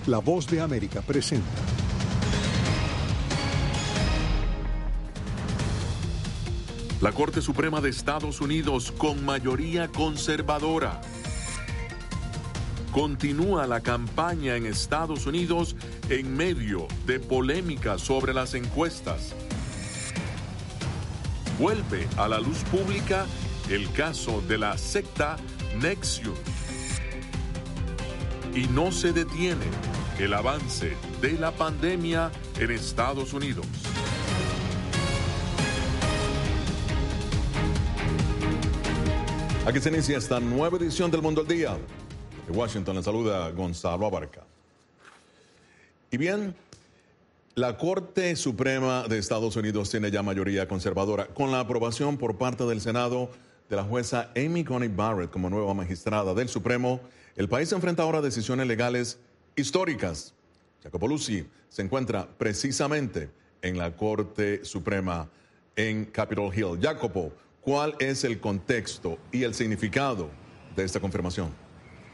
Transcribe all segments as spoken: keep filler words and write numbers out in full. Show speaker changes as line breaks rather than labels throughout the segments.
La Voz de América presenta.
La Corte Suprema de Estados Unidos con mayoría conservadora. Continúa la campaña en Estados Unidos en medio de polémica sobre las encuestas. Vuelve a la luz pública el caso de la secta NXIVM. Y no se detiene el avance de la pandemia en Estados Unidos.
Aquí se inicia esta nueva edición del Mundo al Día. De Washington les saluda Gonzalo Abarca. Y bien, la Corte Suprema de Estados Unidos tiene ya mayoría conservadora, con la aprobación por parte del Senado de la jueza Amy Coney Barrett como nueva magistrada del Supremo. El país enfrenta ahora decisiones legales históricas. Jacopo Luzzi se encuentra precisamente en la Corte Suprema en Capitol Hill. Jacopo, ¿cuál es el contexto y el significado de esta confirmación?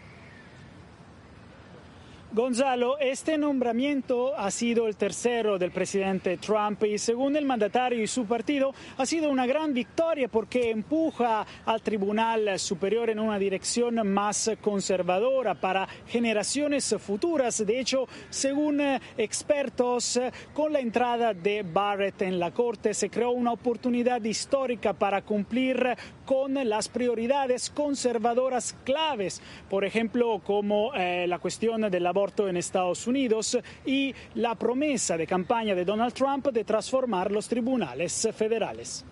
Gonzalo, este nombramiento ha sido el tercero del presidente Trump y según el mandatario y su partido ha sido una gran victoria porque empuja al Tribunal Superior en una dirección más conservadora para generaciones futuras. De hecho, según expertos, con la entrada de Barrett en la Corte se creó una oportunidad histórica para cumplir con las prioridades conservadoras claves, por ejemplo, como eh, la cuestión del aborto en Estados Unidos y la promesa de campaña de Donald Trump de transformar los tribunales federales.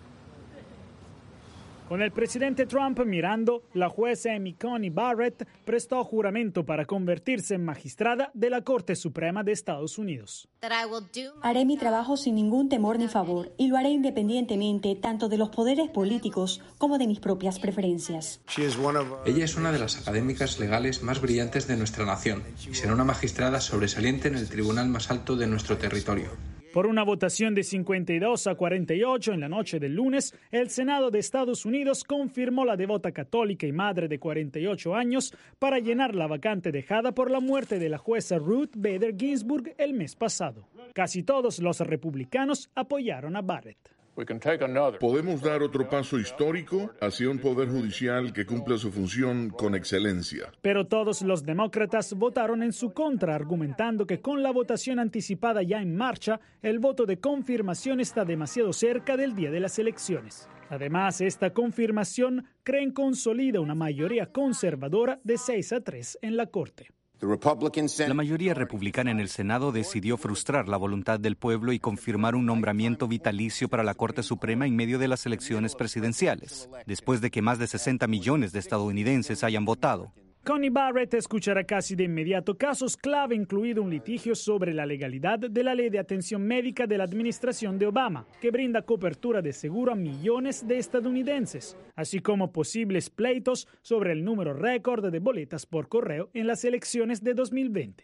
Con el presidente Trump mirando, la jueza Amy Coney Barrett prestó juramento para convertirse en magistrada de la Corte Suprema de Estados Unidos.
Haré mi trabajo sin ningún temor ni favor y lo haré independientemente tanto de los poderes políticos como de mis propias preferencias.
Ella es una de las académicas legales más brillantes de nuestra nación y será una magistrada sobresaliente en el tribunal más alto de nuestro territorio.
Por una votación de cincuenta y dos a cuarenta y ocho en la noche del lunes, el Senado de Estados Unidos confirmó la devota católica y madre de cuarenta y ocho años para llenar la vacante dejada por la muerte de la jueza Ruth Bader Ginsburg el mes pasado. Casi todos los republicanos apoyaron a Barrett.
Podemos dar otro paso histórico hacia un poder judicial que cumpla su función con excelencia.
Pero todos los demócratas votaron en su contra, argumentando que con la votación anticipada ya en marcha, el voto de confirmación está demasiado cerca del día de las elecciones. Además, esta confirmación creen consolida una mayoría conservadora de seis a tres en la Corte.
La mayoría republicana en el Senado decidió frustrar la voluntad del pueblo y confirmar un nombramiento vitalicio para la Corte Suprema en medio de las elecciones presidenciales, después de que más de sesenta millones de estadounidenses hayan votado.
Coney Barrett escuchará casi de inmediato casos clave, incluido un litigio sobre la legalidad de la ley de atención médica de la administración de Obama, que brinda cobertura de seguro a millones de estadounidenses, así como posibles pleitos sobre el número récord de boletas por correo en las elecciones de dos mil veinte.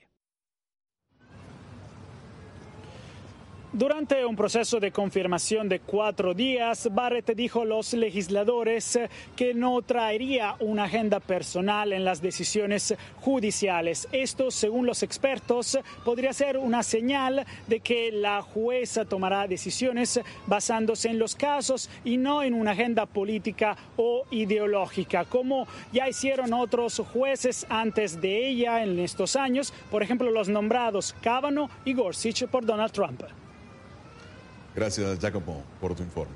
Durante un proceso de confirmación de cuatro días, Barrett dijo a los legisladores que no traería una agenda personal en las decisiones judiciales. Esto, según los expertos, podría ser una señal de que la jueza tomará decisiones basándose en los casos y no en una agenda política o ideológica, como ya hicieron otros jueces antes de ella en estos años, por ejemplo, los nombrados Kavanaugh y Gorsuch por Donald Trump.
Gracias, Jacopo, por tu informe.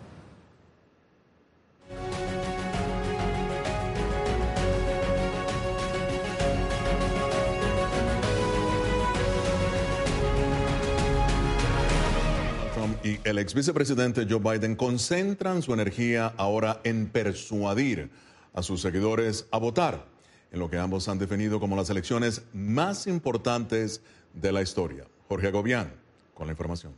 Trump y el ex vicepresidente Joe Biden concentran su energía ahora en persuadir a sus seguidores a votar en lo que ambos han definido como las elecciones más importantes de la historia. Jorge Agobián, con la información.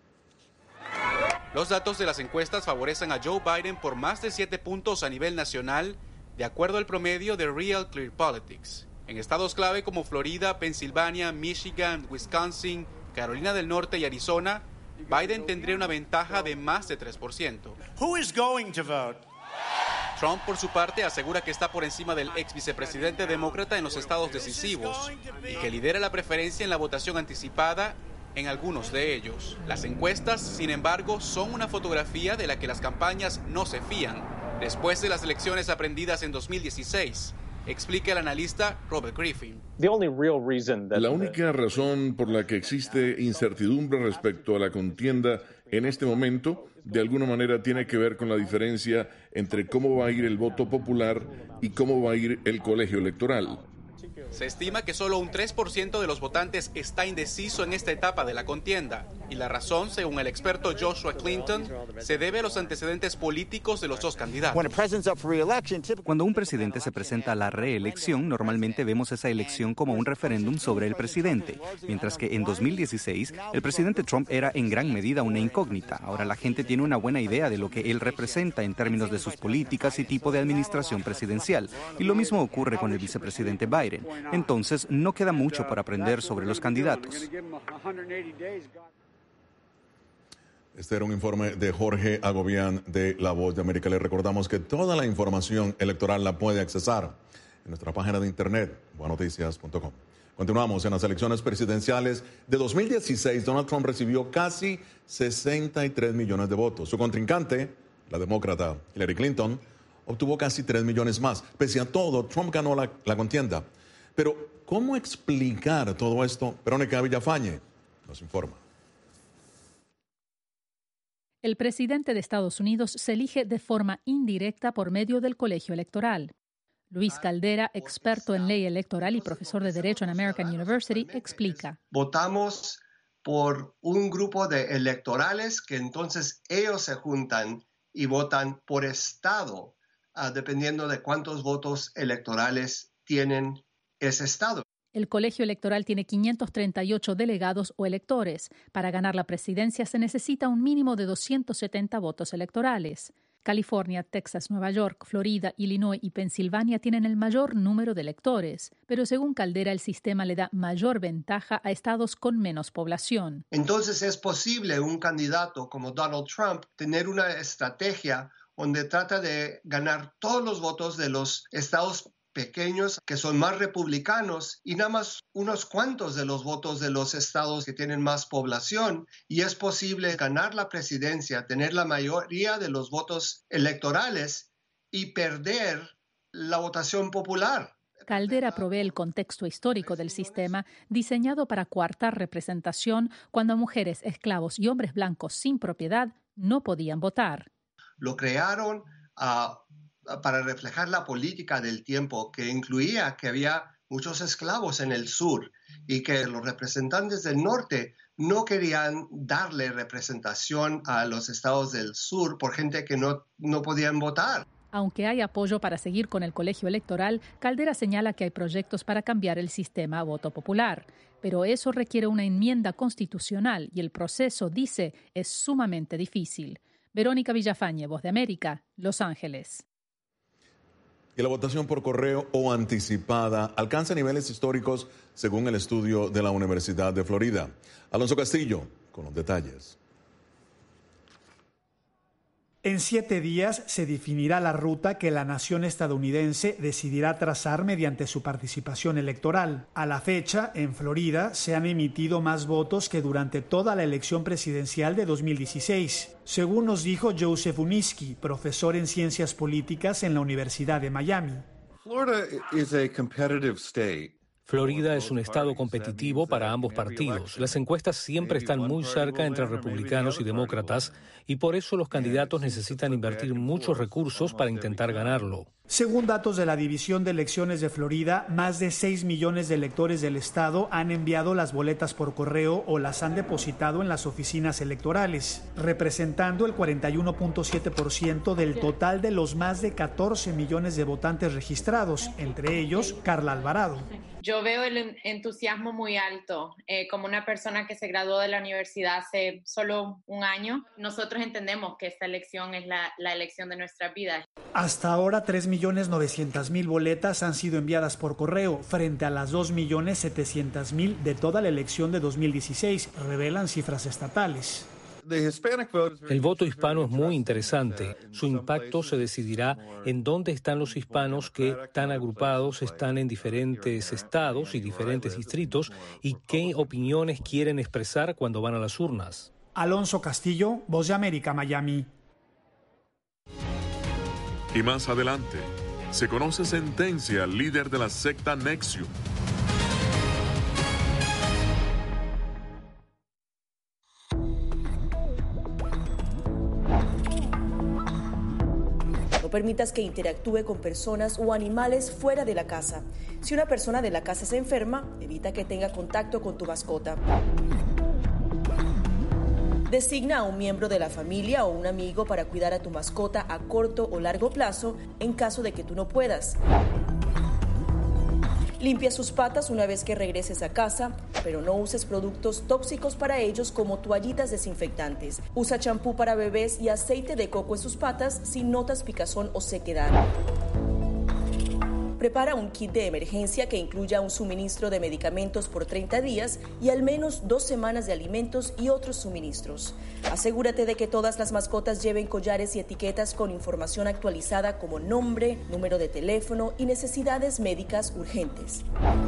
Los datos de las encuestas favorecen a Joe Biden por más de siete puntos a nivel nacional, de acuerdo al promedio de Real Clear Politics. En estados clave como Florida, Pensilvania, Michigan, Wisconsin, Carolina del Norte y Arizona, Biden tendría una ventaja de más de tres por ciento.
Who is going to vote?
Trump, por su parte, asegura que está por encima del ex vicepresidente demócrata en los estados decisivos y que lidera la preferencia en la votación anticipada en algunos de ellos. Las encuestas, sin embargo, son una fotografía de la que las campañas no se fían. Después de las elecciones aprendidas en dos mil dieciséis, explica el analista Robert Griffin.
La única razón por la que existe incertidumbre respecto a la contienda en este momento, de alguna manera tiene que ver con la diferencia entre cómo va a ir el voto popular y cómo va a ir el colegio electoral.
Se estima que solo un tres por ciento de los votantes está indeciso en esta etapa de la contienda, y la razón, según el experto Joshua Clinton, se debe a los antecedentes políticos de los dos candidatos.
Cuando un presidente se presenta a la reelección, normalmente vemos esa elección como un referéndum sobre el presidente, mientras que en dos mil dieciséis el presidente Trump era en gran medida una incógnita. Ahora la gente tiene una buena idea de lo que él representa en términos de sus políticas y tipo de administración presidencial, y lo mismo ocurre con el vicepresidente Biden. Entonces, no queda mucho por aprender sobre los candidatos.
Este era un informe de Jorge Agobián de La Voz de América. Le recordamos que toda la información electoral la puede accesar en nuestra página de internet, buenoticias punto com. Continuamos. En las elecciones presidenciales de dos mil dieciséis, Donald Trump recibió casi sesenta y tres millones de votos. Su contrincante, la demócrata Hillary Clinton, obtuvo casi tres millones más. Pese a todo, Trump ganó la, la contienda. Pero, ¿cómo explicar todo esto? Verónica Villafañe nos informa.
El presidente de Estados Unidos se elige de forma indirecta por medio del colegio electoral. Luis Caldera, experto en ley electoral y profesor de Derecho en American University, explica.
Votamos por un grupo de electorales que entonces ellos se juntan y votan por estado, uh, dependiendo de cuántos votos electorales tienen ese estado.
El colegio electoral tiene quinientos treinta y ocho delegados o electores. Para ganar la presidencia se necesita un mínimo de doscientos setenta votos electorales. California, Texas, Nueva York, Florida, Illinois y Pensilvania tienen el mayor número de electores, pero según Caldera el sistema le da mayor ventaja a estados con menos población.
Entonces es posible un candidato como Donald Trump tener una estrategia donde trata de ganar todos los votos de los estados pequeños que son más republicanos y nada más unos cuantos de los votos de los estados que tienen más población, y es posible ganar la presidencia, tener la mayoría de los votos electorales y perder la votación popular.
Caldera provee el contexto histórico del sistema diseñado para coartar representación cuando mujeres, esclavos y hombres blancos sin propiedad no podían votar.
Lo crearon a uh, para reflejar la política del tiempo, que incluía que había muchos esclavos en el sur y que los representantes del norte no querían darle representación a los estados del sur por gente que no, no podían votar.
Aunque hay apoyo para seguir con el colegio electoral, Caldera señala que hay proyectos para cambiar el sistema a voto popular. Pero eso requiere una enmienda constitucional y el proceso, dice, es sumamente difícil. Verónica Villafañe, Voz de América, Los Ángeles.
Y la votación por correo o anticipada alcanza niveles históricos según el estudio de la Universidad de Florida. Alonso Castillo, con los detalles.
En siete días se definirá la ruta que la nación estadounidense decidirá trazar mediante su participación electoral. A la fecha, en Florida, se han emitido más votos que durante toda la elección presidencial de dos mil dieciséis, según nos dijo Joseph Uniski, profesor en Ciencias Políticas en la Universidad de Miami.
Florida is a competitive state.
Florida es un estado competitivo para ambos partidos. Las encuestas siempre están muy cerca entre republicanos y demócratas y por eso los candidatos necesitan invertir muchos recursos para intentar ganarlo.
Según datos de la División de Elecciones de Florida, más de seis millones de electores del estado han enviado las boletas por correo o las han depositado en las oficinas electorales, representando el cuarenta y uno punto siete por ciento del total de los más de catorce millones de votantes registrados, entre ellos Carla Alvarado.
Yo veo el entusiasmo muy alto. Eh, como una persona que se graduó de la universidad hace solo un año, nosotros entendemos que esta elección es la, la elección de nuestras vidas.
Hasta ahora, tres millones novecientas mil boletas han sido enviadas por correo, frente a las dos millones setecientos mil de toda la elección de dos mil dieciséis, revelan cifras estatales.
El voto hispano es muy interesante. Su impacto se decidirá en dónde están los hispanos que tan agrupados están en diferentes estados y diferentes distritos y qué opiniones quieren expresar cuando van a las urnas.
Alonso Castillo, Voz de América, Miami.
Y más adelante, se conoce sentencia al líder de la secta Nexium.
No permitas que interactúe con personas o animales fuera de la casa. Si una persona de la casa se enferma, evita que tenga contacto con tu mascota. Designa a un miembro de la familia o un amigo para cuidar a tu mascota a corto o largo plazo en caso de que tú no puedas. Limpia sus patas una vez que regreses a casa, pero no uses productos tóxicos para ellos como toallitas desinfectantes. Usa champú para bebés y aceite de coco en sus patas si notas picazón o sequedad. Prepara un kit de emergencia que incluya un suministro de medicamentos por treinta días y al menos dos semanas de alimentos y otros suministros. Asegúrate de que todas las mascotas lleven collares y etiquetas con información actualizada como nombre, número de teléfono y necesidades médicas urgentes.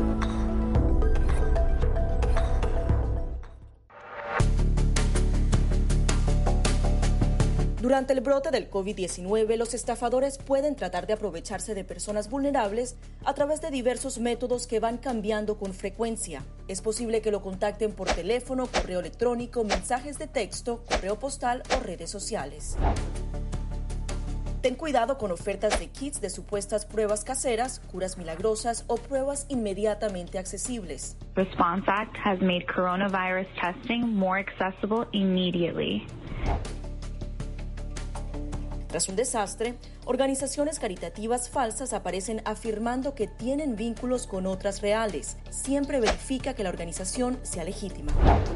Durante el brote del COVID diecinueve, los estafadores pueden tratar de aprovecharse de personas vulnerables a través de diversos métodos que van cambiando con frecuencia. Es posible que lo contacten por teléfono, correo electrónico, mensajes de texto, correo postal o redes sociales. Ten cuidado con ofertas de kits de supuestas pruebas caseras, curas milagrosas o pruebas inmediatamente accesibles.
Response Act has made coronavirus testing more accessible immediately.
Tras un desastre, organizaciones caritativas falsas aparecen afirmando que tienen vínculos con otras reales. Siempre verifica que la organización sea legítima.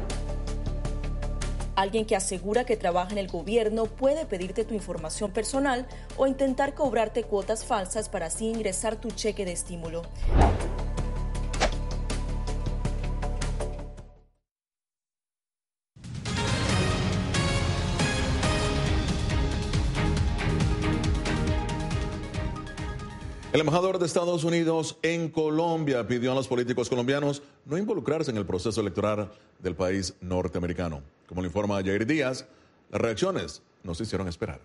Alguien que asegura que trabaja en el gobierno puede pedirte tu información personal o intentar cobrarte cuotas falsas para así ingresar tu cheque de estímulo.
El embajador de Estados Unidos en Colombia pidió a los políticos colombianos no involucrarse en el proceso electoral del país norteamericano. Como lo informa Jair Díaz, las reacciones no se hicieron esperar.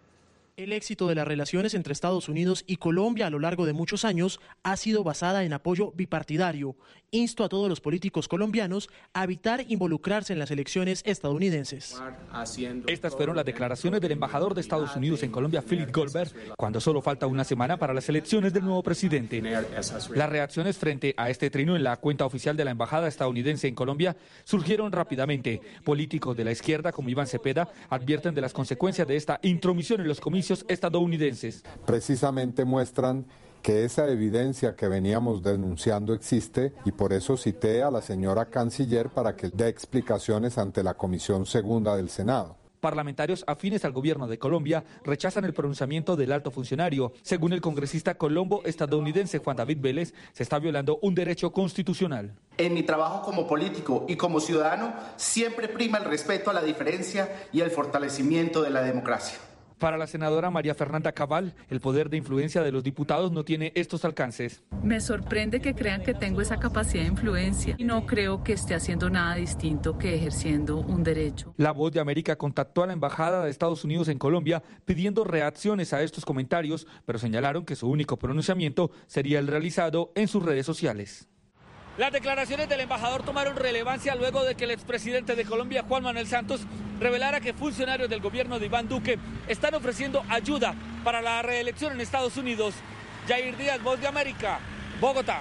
El éxito de las relaciones entre Estados Unidos y Colombia a lo largo de muchos años ha sido basada en apoyo bipartidario. Insto a todos los políticos colombianos a evitar involucrarse en las elecciones estadounidenses.
Estas fueron las declaraciones del embajador de Estados Unidos en Colombia, Philip Goldberg, cuando solo falta una semana para las elecciones del nuevo presidente. Las reacciones frente a este trino en la cuenta oficial de la embajada estadounidense en Colombia surgieron rápidamente. Políticos de la izquierda como Iván Cepeda advierten de las consecuencias de esta intromisión en los comicios estadounidenses.
Precisamente muestran que esa evidencia que veníamos denunciando existe y por eso cité a la señora canciller para que dé explicaciones ante la Comisión Segunda del Senado.
Parlamentarios afines al gobierno de Colombia rechazan el pronunciamiento del alto funcionario. Según el congresista colombo estadounidense Juan David Vélez, se está violando un derecho constitucional.
En mi trabajo como político y como ciudadano siempre prima el respeto a la diferencia y el fortalecimiento de la democracia.
Para la senadora María Fernanda Cabal, el poder de influencia de los diputados no tiene estos alcances.
Me sorprende que crean que tengo esa capacidad de influencia y no creo que esté haciendo nada distinto que ejerciendo un derecho.
La Voz de América contactó a la Embajada de Estados Unidos en Colombia pidiendo reacciones a estos comentarios, pero señalaron que su único pronunciamiento sería el realizado en sus redes sociales.
Las declaraciones del embajador tomaron relevancia luego de que el expresidente de Colombia, Juan Manuel Santos, revelara que funcionarios del gobierno de Iván Duque están ofreciendo ayuda para la reelección en Estados Unidos. Jair Díaz, Voz de América, Bogotá.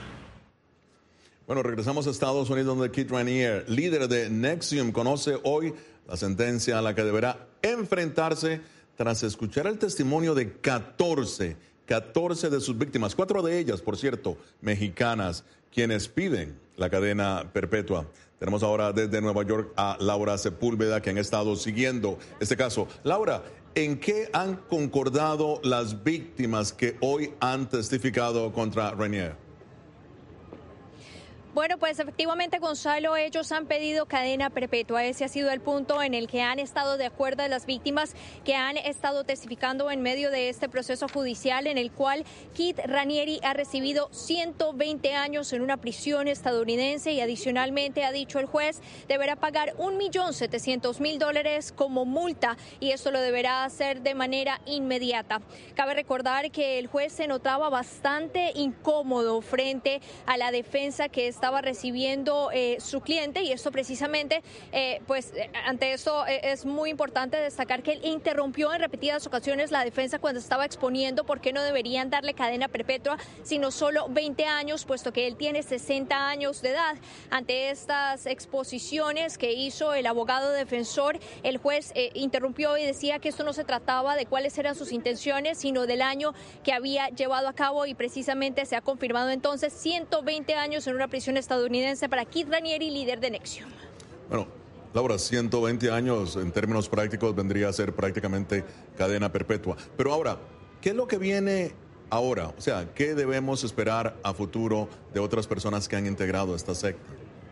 Bueno, regresamos a Estados Unidos, donde Keith Raniere, líder de Nexium, conoce hoy la sentencia a la que deberá enfrentarse tras escuchar el testimonio de catorce, catorce de sus víctimas, cuatro de ellas, por cierto, mexicanas, quienes piden la cadena perpetua. Tenemos ahora desde Nueva York a Laura Sepúlveda, que han estado siguiendo este caso. Laura, ¿en qué han concordado las víctimas que hoy han testificado contra Raniere?
Bueno, pues efectivamente, Gonzalo, ellos han pedido cadena perpetua. Ese ha sido el punto en el que han estado de acuerdo las víctimas que han estado testificando en medio de este proceso judicial en el cual Keith Raniere ha recibido ciento veinte años en una prisión estadounidense y adicionalmente, ha dicho el juez, deberá pagar un millón setecientos mil dólares como multa y esto lo deberá hacer de manera inmediata. Cabe recordar que el juez se notaba bastante incómodo frente a la defensa que es estaba recibiendo eh, su cliente y esto precisamente, eh, pues ante eso eh, es muy importante destacar que él interrumpió en repetidas ocasiones la defensa cuando estaba exponiendo por qué no deberían darle cadena perpetua, sino solo veinte años, puesto que él tiene sesenta años de edad. Ante estas exposiciones que hizo el abogado defensor, el juez eh, interrumpió y decía que esto no se trataba de cuáles eran sus intenciones, sino del año que había llevado a cabo y precisamente se ha confirmado entonces ciento veinte años en una prisión estadounidense para Keith Raniere, líder de Nexium.
Bueno, Laura, ciento veinte años en términos prácticos vendría a ser prácticamente cadena perpetua. Pero ahora, ¿qué es lo que viene ahora? O sea, ¿qué debemos esperar a futuro de otras personas que han integrado esta secta?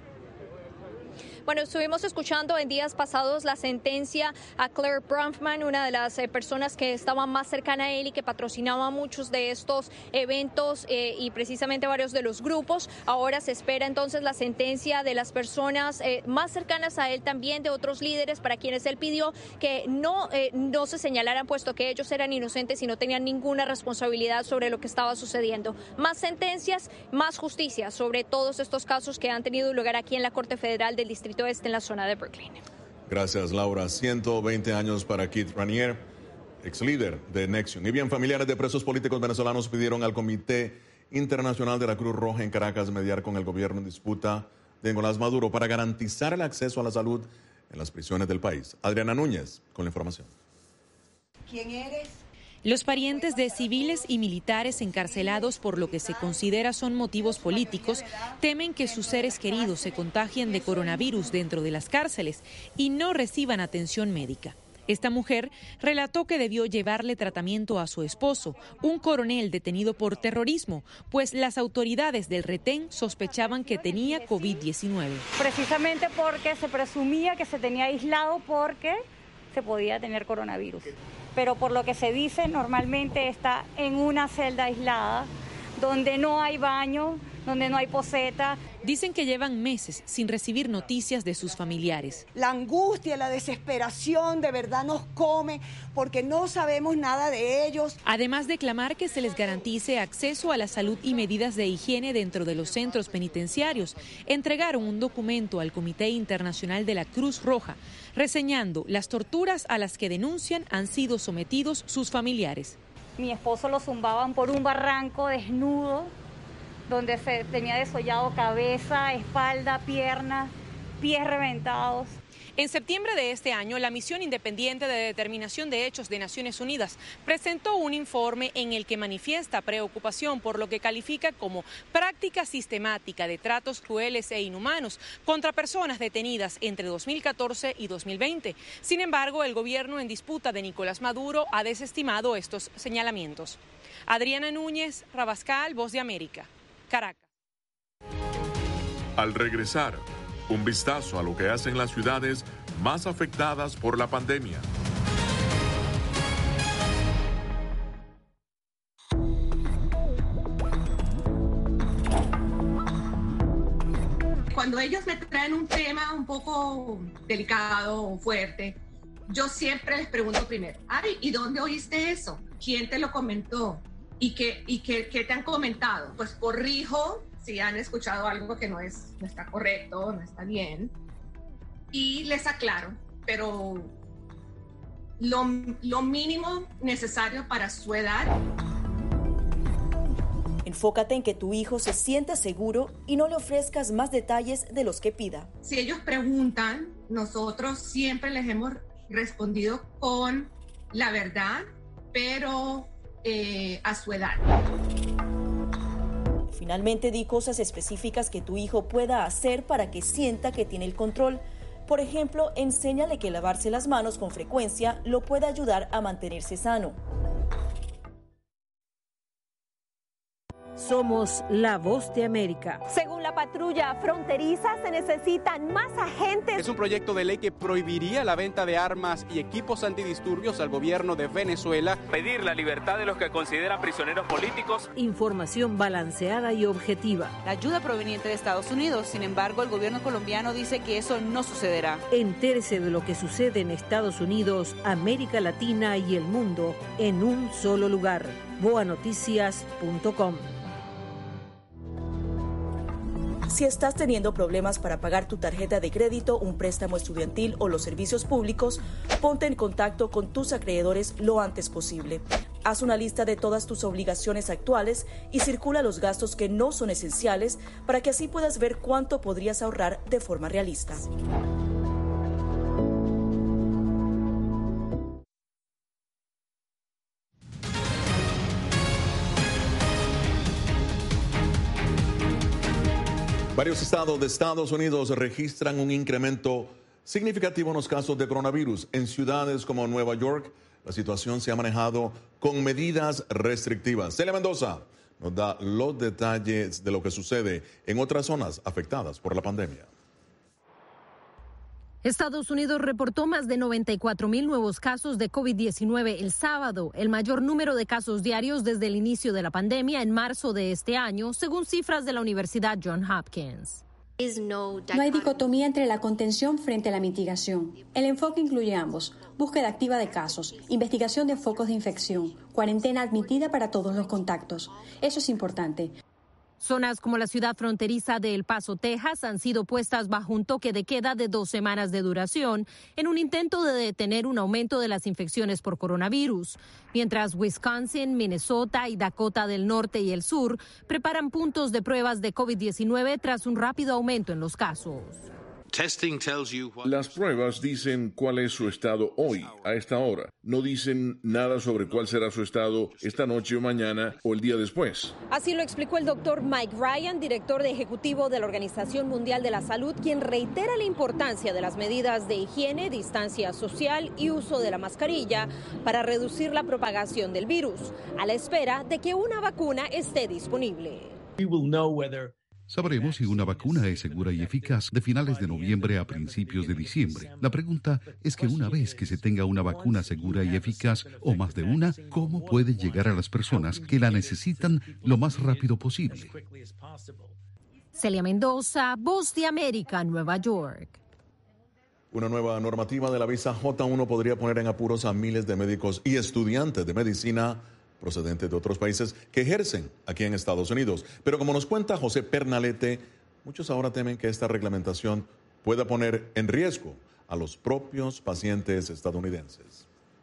Bueno, estuvimos escuchando en días pasados la sentencia a Claire Bronfman, una de las eh, personas que estaba más cercana a él y que patrocinaba muchos de estos eventos eh, y precisamente varios de los grupos. Ahora se espera entonces la sentencia de las personas eh, más cercanas a él, también de otros líderes para quienes él pidió que no, eh, no se señalaran, puesto que ellos eran inocentes y no tenían ninguna responsabilidad sobre lo que estaba sucediendo. Más sentencias, más justicia sobre todos estos casos que han tenido lugar aquí en la Corte Federal del Distrito Este en la zona de Brooklyn.
Gracias, Laura. ciento veinte años para Keith Raniere, ex líder de Nexium. Y bien, familiares de presos políticos venezolanos pidieron al Comité Internacional de la Cruz Roja en Caracas mediar con el gobierno en disputa de Nicolás Maduro para garantizar el acceso a la salud en las prisiones del país. Adriana Núñez con la información.
¿Quién eres? Los parientes de civiles y militares encarcelados por lo que se considera son motivos políticos temen que sus seres queridos se contagien de coronavirus dentro de las cárceles y no reciban atención médica. Esta mujer relató que debió llevarle tratamiento a su esposo, un coronel detenido por terrorismo, pues las autoridades del retén sospechaban que tenía COVID diecinueve.
Precisamente porque se presumía que se tenía aislado porque se podía tener coronavirus. Pero por lo que se dice, normalmente está en una celda aislada, donde no hay baño, donde no hay poseta.
Dicen que llevan meses sin recibir noticias de sus familiares.
La angustia, la desesperación de verdad nos come porque no sabemos nada de ellos.
Además de clamar que se les garantice acceso a la salud y medidas de higiene dentro de los centros penitenciarios, entregaron un documento al Comité Internacional de la Cruz Roja, reseñando las torturas a las que denuncian han sido sometidos sus familiares.
Mi esposo lo zumbaban por un barranco desnudo, donde se tenía desollado cabeza, espalda, piernas, pies reventados.
En septiembre de este año, la Misión Independiente de Determinación de Hechos de Naciones Unidas presentó un informe en el que manifiesta preocupación por lo que califica como práctica sistemática de tratos crueles e inhumanos contra personas detenidas entre dos mil catorce y dos mil veinte. Sin embargo, el gobierno en disputa de Nicolás Maduro ha desestimado estos señalamientos. Adriana Núñez, Rabascal, Voz de América, Caracas.
Al regresar, un vistazo a lo que hacen las ciudades más afectadas por la pandemia.
Cuando ellos me traen un tema un poco delicado o fuerte, yo siempre les pregunto primero, ay, ¿y dónde oíste eso? ¿Quién te lo comentó? ¿Y qué, y qué, qué te han comentado? Pues corrijo si han escuchado algo que no, es, no está correcto, no está bien, y les aclaro, pero lo, lo mínimo necesario para su edad.
Enfócate en que tu hijo se sienta seguro y no le ofrezcas más detalles de los que pida.
Si ellos preguntan, nosotros siempre les hemos respondido con la verdad, pero eh, a su edad.
Finalmente, di cosas específicas que tu hijo pueda hacer para que sienta que tiene el control. Por ejemplo, enséñale que lavarse las manos con frecuencia lo puede ayudar a mantenerse sano.
Somos la voz de América.
Según la patrulla fronteriza, se necesitan más agentes.
Es un proyecto de ley que prohibiría la venta de armas y equipos antidisturbios al gobierno de Venezuela.
Pedir la libertad de los que consideran prisioneros políticos.
Información balanceada y objetiva.
La ayuda proveniente de Estados Unidos, sin embargo, el gobierno colombiano dice que eso no sucederá.
Entérese de lo que sucede en Estados Unidos, América Latina y el mundo en un solo lugar. boa noticias punto com.
Si estás teniendo problemas para pagar tu tarjeta de crédito, un préstamo estudiantil o los servicios públicos, ponte en contacto con tus acreedores lo antes posible. Haz una lista de todas tus obligaciones actuales y circula los gastos que no son esenciales para que así puedas ver cuánto podrías ahorrar de forma realista.
Varios estados de Estados Unidos registran un incremento significativo en los casos de coronavirus. En ciudades como Nueva York, la situación se ha manejado con medidas restrictivas. Celia Mendoza nos da los detalles de lo que sucede en otras zonas afectadas por la pandemia.
Estados Unidos reportó más de noventa y cuatro mil nuevos casos de COVID diecinueve el sábado, el mayor número de casos diarios desde el inicio de la pandemia en marzo de este año, según cifras de la Universidad Johns Hopkins.
No hay dicotomía entre la contención frente a la mitigación. El enfoque incluye ambos: búsqueda activa de casos, investigación de focos de infección, cuarentena admitida para todos los contactos. Eso es importante.
Zonas como la ciudad fronteriza de El Paso, Texas, han sido puestas bajo un toque de queda de dos semanas de duración en un intento de detener un aumento de las infecciones por coronavirus, mientras Wisconsin, Minnesota y Dakota del Norte y el Sur preparan puntos de pruebas de COVID diecinueve tras un rápido aumento en los casos.
Las pruebas dicen cuál es su estado hoy, a esta hora. No dicen nada sobre cuál será su estado esta noche o mañana o el día después.
Así lo explicó el doctor Mike Ryan, director de ejecutivo de la Organización Mundial de la Salud, quien reitera la importancia de las medidas de higiene, distancia social y uso de la mascarilla para reducir la propagación del virus, a la espera de que una vacuna esté disponible.
Sabremos si una vacuna es segura y eficaz de finales de noviembre a principios de diciembre. La pregunta es que una vez que se tenga una vacuna segura y eficaz, o más de una, ¿cómo puede llegar a las personas que la necesitan lo más rápido posible?
Celia Mendoza, Voz de América, Nueva York.
Una nueva normativa de la visa J uno podría poner en apuros a miles de médicos y estudiantes de medicina procedentes de otros países que ejercen aquí en Estados Unidos. Pero como nos cuenta José Pernalete, muchos ahora temen que esta reglamentación pueda poner en riesgo a los propios pacientes estadounidenses.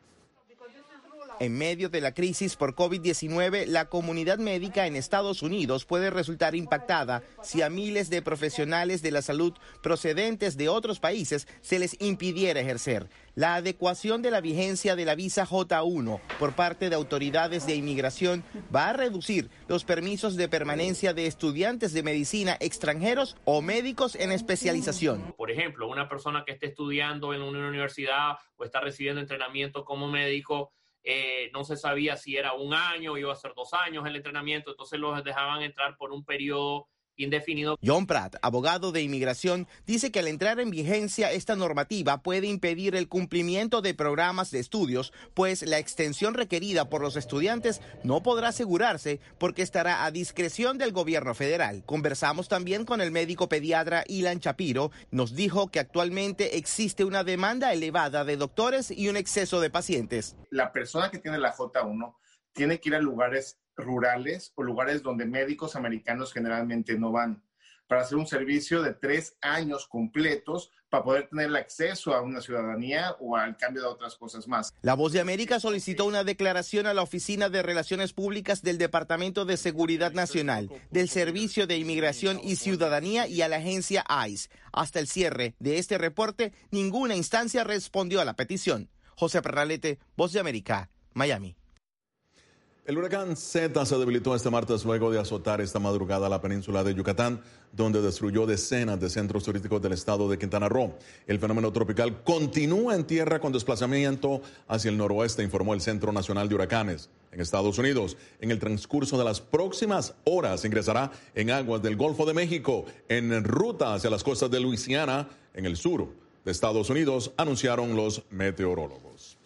En medio de la crisis por COVID diecinueve, la comunidad médica en Estados Unidos puede resultar impactada si a miles de profesionales de la salud procedentes de otros países se les impidiera ejercer. La adecuación de la vigencia de la visa J uno por parte de autoridades de inmigración va a reducir los permisos de permanencia de estudiantes de medicina extranjeros o médicos en especialización.
Por ejemplo, una persona que esté estudiando en una universidad o está recibiendo entrenamiento como médico, Eh, no se sabía si era un año o iba a ser dos años el entrenamiento, entonces los dejaban entrar por un periodo indefinido.
John Pratt, abogado de inmigración, dice que al entrar en vigencia esta normativa puede impedir el cumplimiento de programas de estudios, pues la extensión requerida por los estudiantes no podrá asegurarse porque estará a discreción del gobierno federal. Conversamos también con el médico pediatra Ilan Shapiro. Nos dijo que actualmente existe una demanda elevada de doctores y un exceso de pacientes.
La persona que tiene la J uno tiene que ir a lugares rurales o lugares donde médicos americanos generalmente no van, para hacer un servicio de tres años completos para poder tener el acceso a una ciudadanía o al cambio de otras cosas más.
La Voz de América solicitó una declaración a la Oficina de Relaciones Públicas del Departamento de Seguridad Nacional, del Servicio de Inmigración y Ciudadanía y a la agencia ICE. Hasta el cierre de este reporte, ninguna instancia respondió a la petición. José Pernalete, Voz de América, Miami.
El huracán Zeta se debilitó este martes luego de azotar esta madrugada la península de Yucatán, donde destruyó decenas de centros turísticos del estado de Quintana Roo. El fenómeno tropical continúa en tierra con desplazamiento hacia el noroeste, informó el Centro Nacional de Huracanes. En Estados Unidos, en el transcurso de las próximas horas, ingresará en aguas del Golfo de México, en ruta hacia las costas de Luisiana, en el sur de Estados Unidos, anunciaron los meteorólogos.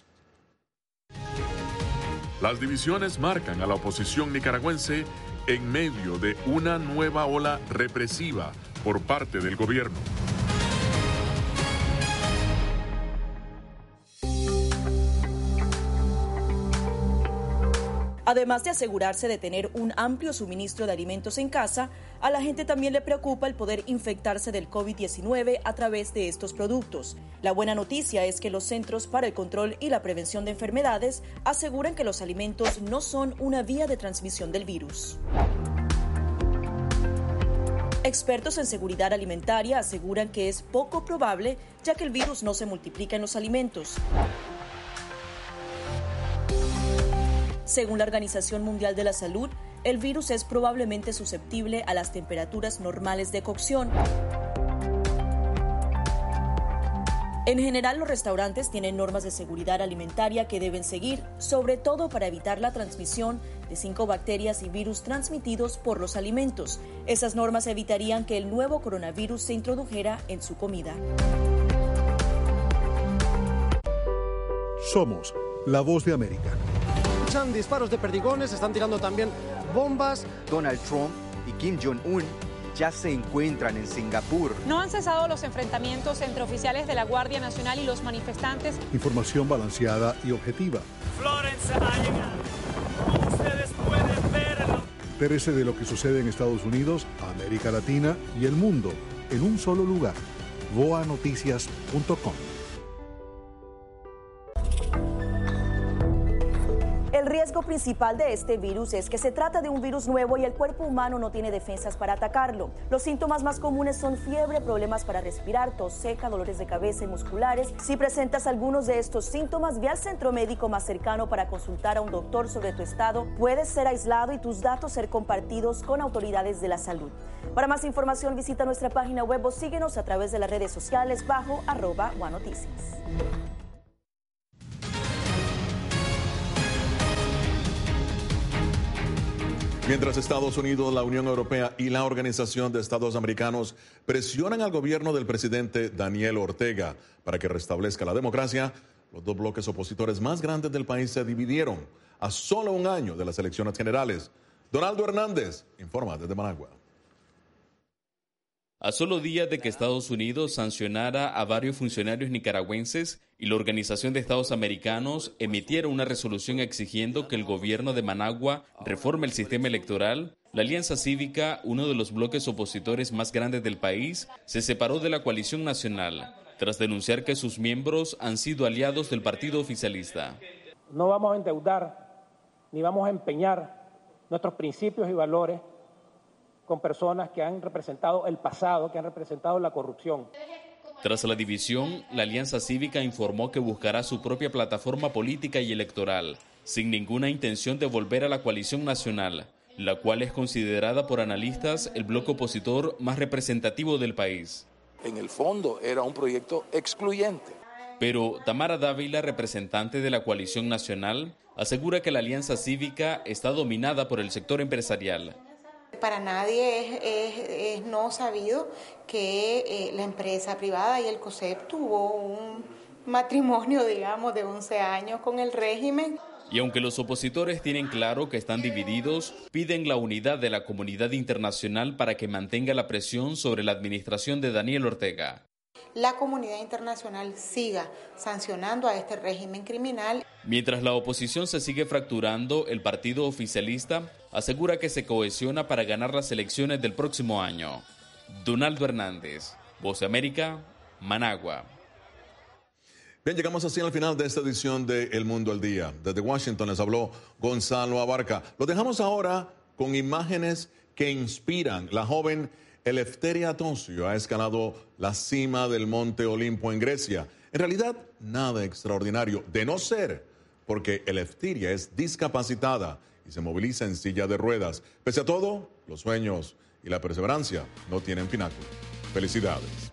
Las divisiones marcan a la oposición nicaragüense en medio de una nueva ola represiva por parte del gobierno.
Además de asegurarse de tener un amplio suministro de alimentos en casa, a la gente también le preocupa el poder infectarse del COVID diecinueve a través de estos productos. La buena noticia es que los Centros para el Control y la Prevención de Enfermedades aseguran que los alimentos no son una vía de transmisión del virus. Expertos en seguridad alimentaria aseguran que es poco probable, ya que el virus no se multiplica en los alimentos. Según la Organización Mundial de la Salud, el virus es probablemente susceptible a las temperaturas normales de cocción. En general, los restaurantes tienen normas de seguridad alimentaria que deben seguir, sobre todo para evitar la transmisión de cinco bacterias y virus transmitidos por los alimentos. Esas normas evitarían que el nuevo coronavirus se introdujera en su comida.
Somos la voz de América.
Escuchan disparos de perdigones, están tirando también bombas.
Donald Trump y Kim Jong-un ya se encuentran en Singapur.
No han cesado los enfrentamientos entre oficiales de la Guardia Nacional y los manifestantes.
Información balanceada y objetiva.
Florence ha llegado. Ustedes pueden verlo.
Entérese de lo que sucede en Estados Unidos, América Latina y el mundo en un solo lugar. voa noticias punto com.
El riesgo principal de este virus es que se trata de un virus nuevo y el cuerpo humano no tiene defensas para atacarlo. Los síntomas más comunes son fiebre, problemas para respirar, tos seca, dolores de cabeza y musculares. Si presentas algunos de estos síntomas, ve al centro médico más cercano para consultar a un doctor sobre tu estado. Puedes ser aislado y tus datos ser compartidos con autoridades de la salud. Para más información, visita nuestra página web o síguenos a través de las redes sociales bajo arroba voa noticias.
Mientras Estados Unidos, la Unión Europea y la Organización de Estados Americanos presionan al gobierno del presidente Daniel Ortega para que restablezca la democracia, los dos bloques opositores más grandes del país se dividieron a solo un año de las elecciones generales. Donaldo Hernández informa desde Managua.
A solo días de que Estados Unidos sancionara a varios funcionarios nicaragüenses y la Organización de Estados Americanos emitiera una resolución exigiendo que el gobierno de Managua reforme el sistema electoral, la Alianza Cívica, uno de los bloques opositores más grandes del país, se separó de la coalición nacional tras denunciar que sus miembros han sido aliados del partido oficialista.
No vamos a endeudar ni vamos a empeñar nuestros principios y valores con personas que han representado el pasado, que han representado la corrupción.
Tras la división, la Alianza Cívica informó que buscará su propia plataforma política y electoral, sin ninguna intención de volver a la coalición nacional, la cual es considerada por analistas el bloque opositor más representativo del país.
En el fondo era un proyecto excluyente.
Pero Tamara Dávila, representante de la coalición nacional, asegura que la Alianza Cívica está dominada por el sector empresarial.
Para nadie es, es, es no sabido que eh, la empresa privada y el COSEP tuvo un matrimonio, digamos, de once años con el régimen.
Y aunque los opositores tienen claro que están divididos, piden la unidad de la comunidad internacional para que mantenga la presión sobre la administración de Daniel Ortega.
La comunidad internacional siga sancionando a este régimen criminal.
Mientras la oposición se sigue fracturando, el partido oficialista asegura que se cohesiona para ganar las elecciones del próximo año. Donaldo Hernández, Voz de América, Managua.
Bien, llegamos así al final de esta edición de El Mundo al Día. Desde Washington les habló Gonzalo Abarca. Lo dejamos ahora con imágenes que inspiran. La joven Eleftheria Tosio ha escalado la cima del Monte Olimpo en Grecia. En realidad, nada extraordinario, de no ser porque Eleftheria es discapacitada y se moviliza en silla de ruedas. Pese a todo, los sueños y la perseverancia no tienen pináculo. Felicidades.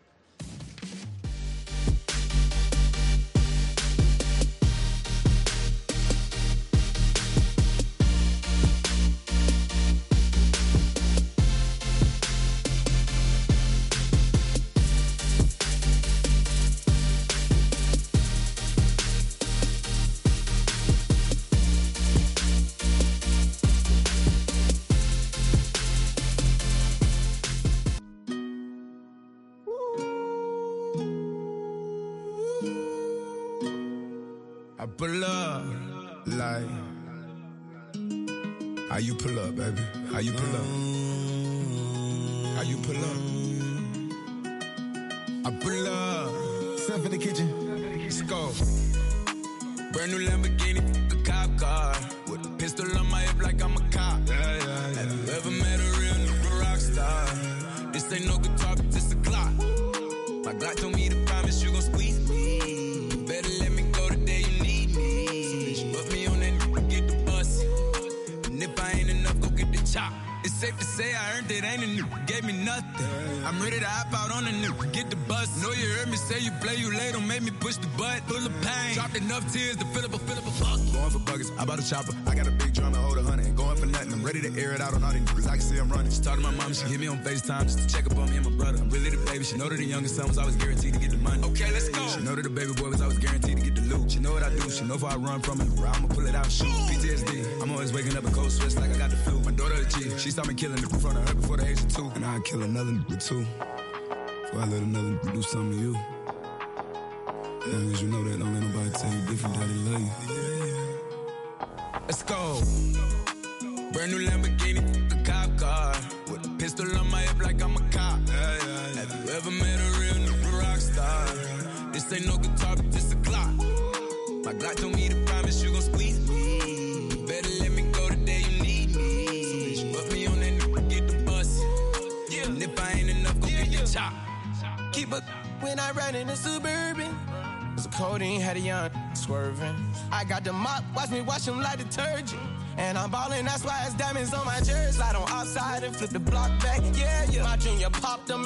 Pull up, like, how you pull up, baby? How you pull up? How you pull up? I pull up, step in the kitchen, let's go. Brand new Lamborghini, a cop car, with a pistol on my hip like I'm a cop. Yeah, yeah, yeah. Have you ever met a real nigga rock star? This ain't no guitar, but this a clock. My Glock told me to promise you gon' squeeze me. Better let me go the day you need me. So bitch, put me on that nigga, get the bus. And if I ain't enough, go get the chop. It's safe to say I earned it, ain't a nigga, gave me nothing. I'm ready to hop out on a nigga, get the bus. Know you heard me say you play, you late, don't make me push the butt. Full of pain, dropped enough tears to fill up a, fill up a fuck. Going for buckets, I bought a chopper. I got a big drum and hold a hundred. Ain't going for nothing, I'm ready to air it out on all these niggas. I can see I'm running. She talked to my mom, she hit me on FaceTime just to check up on me and my brother. I'm really the baby, she know that the youngest son was always guaranteed to get the money. Okay, let's go. She know that the baby boy was always guaranteed to get the loot. She know what I do, she know if I run from it, I'ma pull it out and shoot. P T S D, I'm always waking up a cold sweats like I got the flu. My daughter a G, she saw me killing it in front of her before the age of two. And I'd kill another nigga too, before I let another nigga do something to you. As long as you know that, don't let nobody tell you different, that they love you. Let's go. Brand new Lamborghini, a cop car, with a pistol on my hip like I'm a cop. Yeah, yeah, yeah. Have you ever met a real nigga rock star? This ain't no guitar, but this a clock. My Glock told me to promise you gon' squeeze me. Better let me go the day you need me. So bitch, put me on that nigga, get the bus. Yeah. And if I ain't enough, go get the chop. Keep up when I ride in the Suburban. So codeine had a young swerving. I got the mop, watch me wash him like detergent. And I'm ballin', that's why it's diamonds on my jersey. Slide on outside and flip the block back, yeah, yeah. My junior popped them.